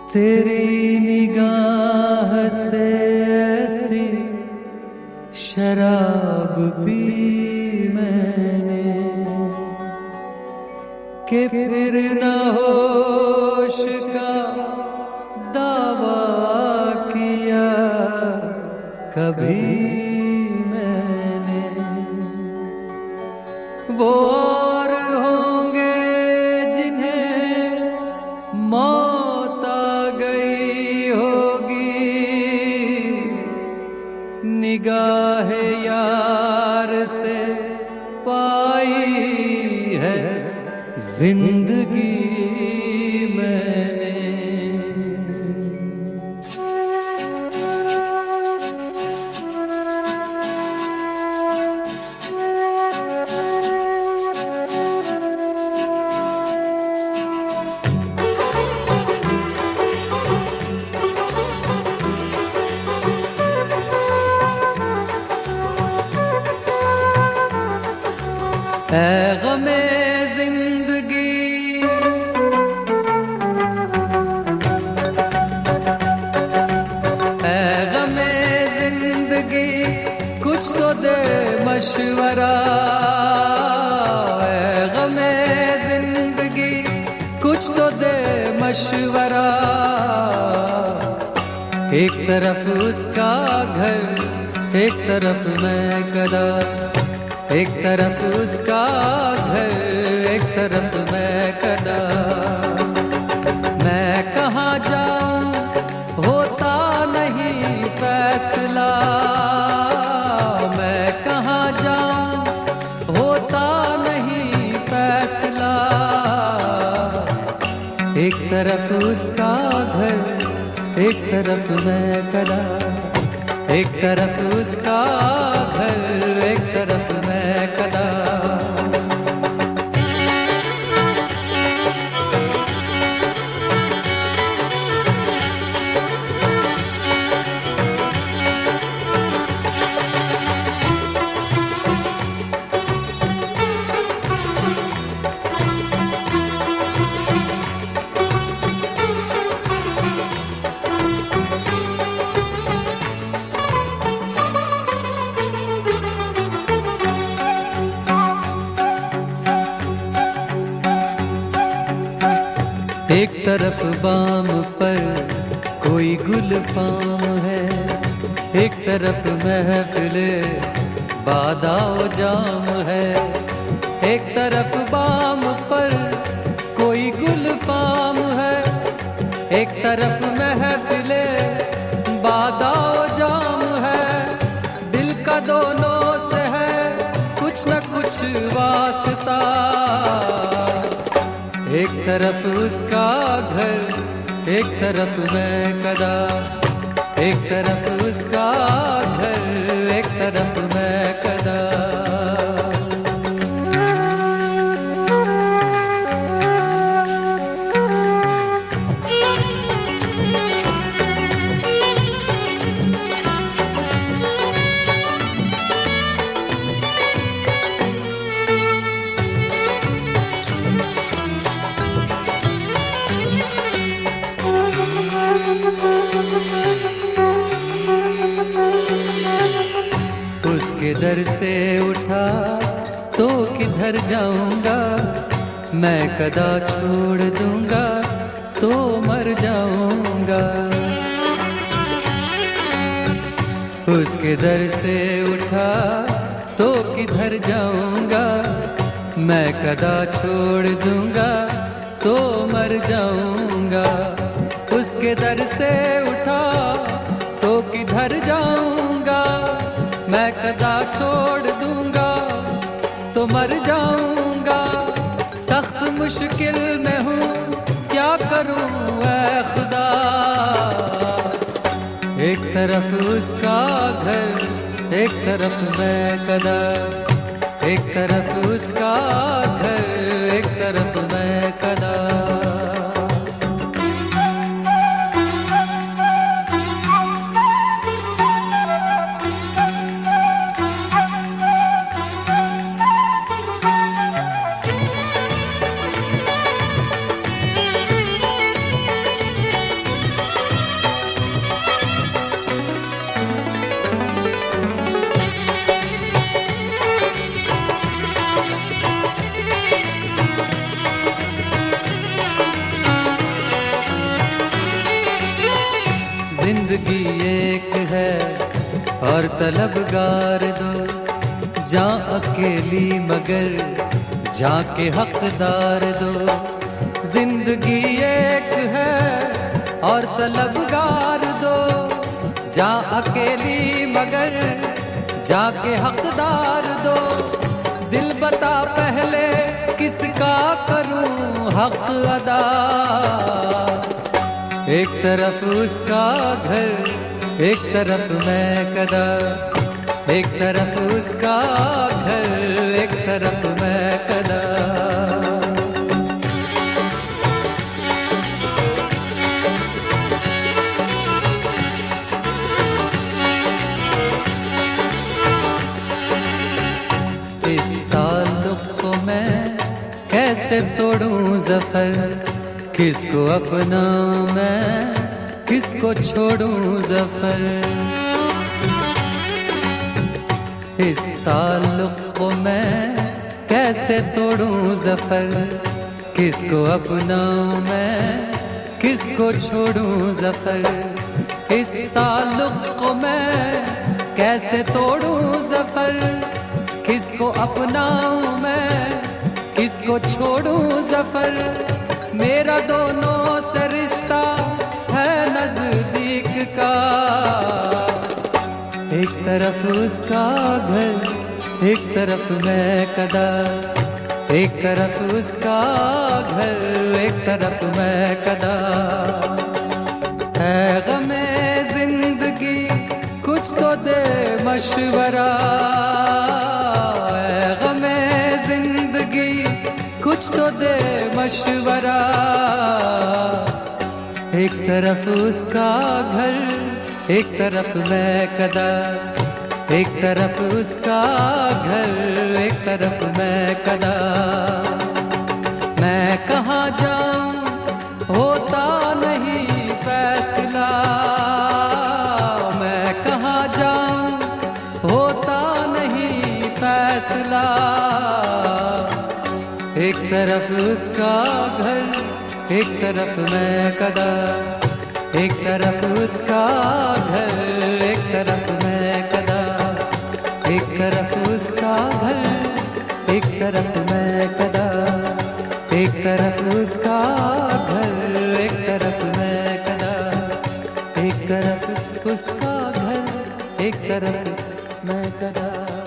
तेरी निगाह से ऐसी शराब पी मैंने कि फिर न होश का दावा किया कभी मैंने। वो और होंगे जिन्हें मौत आ गई होगी, निगाह यार से पाई है जिंदगी मैंने। ऐ गमे जिंदगी ऐ गमे जिंदगी कुछ तो दे मशवरा। ऐ गमे जिंदगी कुछ तो दे मशवरा। एक तरफ उसका घर, एक तरफ मैं कदा। एक तरफ उसका घर, एक तरफ मैं कदा। मैं कहाँ जाऊं होता नहीं फैसला। मैं कहाँ जाऊं होता नहीं फैसला। एक तरफ उसका घर, एक तरफ मैं कदा। एक तरफ उसका घर, एक तरफ मैं कदा। एक तरफ बाम पर कोई गुल फाम है, एक तरफ महफिले बादाओ जाम है। एक तरफ बाम पर कोई गुल फाम है, एक तरफ महफिले बादाओ जाम है। दिल का दोनों से है कुछ न कुछ वास्ता। एक तरफ उसका घर, एक तरफ मैं कदा। एक तरफ उसका घर, एक तरफ मैं कदा। उसके दर से उठा तो किधर जाऊंगा। मैं कदा छोड़ दूंगा तो मर जाऊंगा। उसके दर से उठा तो किधर जाऊंगा। मैं कदा छोड़ दूंगा तो मर जाऊंगा। उसके दर से उठा तो किधर जाऊंगा। मैं कदा छोड़ दूंगा तो मर जाऊंगा। सख्त मुश्किल में हूँ क्या करूँ ऐ खुदा। एक तरफ उसका घर, एक तरफ मैं कदा। एक तरफ उसका घर, एक तरफ मैं कदा। जिंदगी एक है और तलबगार दो, जा अकेली मगर जाके हकदार दो। जिंदगी एक है और तलबगार दो, जा अकेली मगर जाके हकदार दो। दिल बता पहले किसका करूं हक अदा, एक तरफ उसका घर एक तरफ मैं कदा, एक तरफ उसका घर एक तरफ मैं कदा। इस ताल्लुक को मैं कैसे तोड़ूं ज़फ़र, किसको अपनाऊं मैं किसको छोड़ूं ज़फ़र। इस ताल्लुक को मैं कैसे तोड़ूं ज़फ़र, किसको अपनाऊं मैं किसको छोड़ूं ज़फ़र। इस ताल्लुक को मैं कैसे तोड़ूं ज़फ़र, किसको अपनाऊं मैं किसको छोड़ूं ज़फ़र। मेरा दोनों से रिश्ता है नज़दीक का, एक तरफ उसका घर एक तरफ मैं कदा, एक तरफ उसका घर एक तरफ मैं कदा। है गमे जिंदगी कुछ तो दे मशवरा, है गमे जिंदगी कुछ तो दे मशवरा। एक तरफ उसका घर एक तरफ मैं कदा, एक तरफ उसका घर एक तरफ मैं कदा। मैं कहाँ जाऊं होता नहीं फैसला, मैं कहाँ जाऊं होता नहीं फैसला। एक तरफ उसका घर एक तरफ मैं कदा, एक तरफ उसका घर एक तरफ मैं कदा, एक तरफ उसका घर एक तरफ मैं कदा, एक तरफ उसका घर एक तरफ मैं कदा, एक तरफ उसका घर एक तरफ मैं कदा।